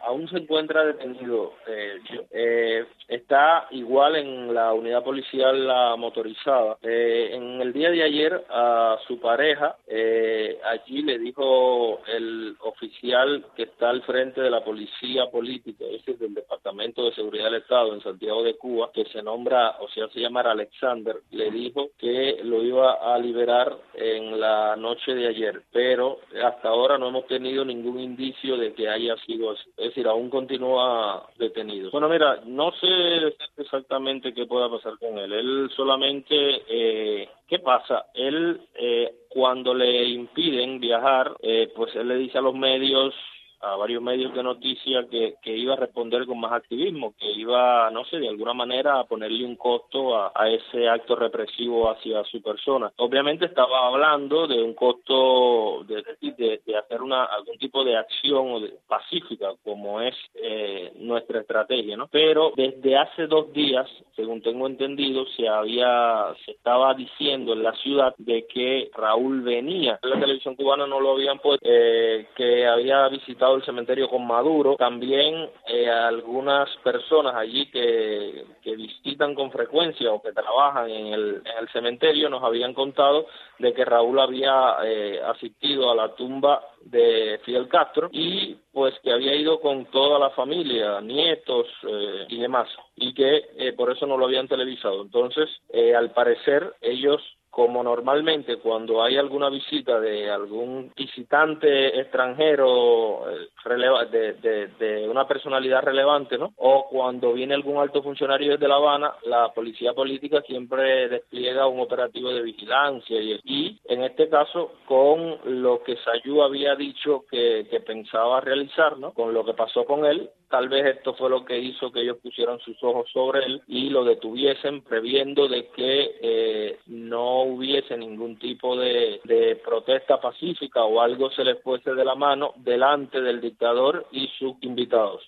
aún se encuentra detenido. Está igual en la unidad policial la motorizada. En el día de ayer a su pareja, allí le dijo el oficial que está al frente de la policía política, es decir, del Departamento de Seguridad del Estado en Santiago de Cuba, que se nombra, o sea, se llama Alexander, le dijo que lo iba a liberar en la noche de ayer, pero hasta ahora no hemos tenido ningún indicio de que haya sido así. Es decir, aún continúa detenido. Bueno, mira, no sé exactamente qué pueda pasar con él. Él solamente, ¿qué pasa? Él, cuando le impiden viajar, pues él le dice a los medios, a varios medios de noticias que iba a responder con más activismo, que iba, no sé, de alguna manera a ponerle un costo a ese acto represivo hacia su persona. Obviamente estaba hablando de un costo de hacer algún tipo de acción pacífica, como es nuestra estrategia, ¿no? Pero desde hace 2 días, según tengo entendido, se estaba diciendo en la ciudad de que Raúl venía. En la televisión cubana no lo habían puesto, que había visitado el cementerio con Maduro. También algunas personas allí que visitan con frecuencia o que trabajan en el cementerio nos habían contado de que Raúl había asistido a la tumba de Fidel Castro y pues que había ido con toda la familia, nietos y demás, y que por eso no lo habían televisado. Entonces, al parecer, ellos, como normalmente cuando hay alguna visita de algún visitante extranjero de una personalidad relevante, ¿no? O cuando viene algún alto funcionario desde La Habana, la policía política siempre despliega un operativo de vigilancia y en este caso, con lo que Sayú había dicho que pensaba realizar, ¿no? Con lo que pasó con él, tal vez esto fue lo que hizo que ellos pusieran sus ojos sobre él y lo detuviesen, previendo de que no hubiese ningún tipo de protesta pacífica o algo se les fuese de la mano delante del dictador y sus invitados.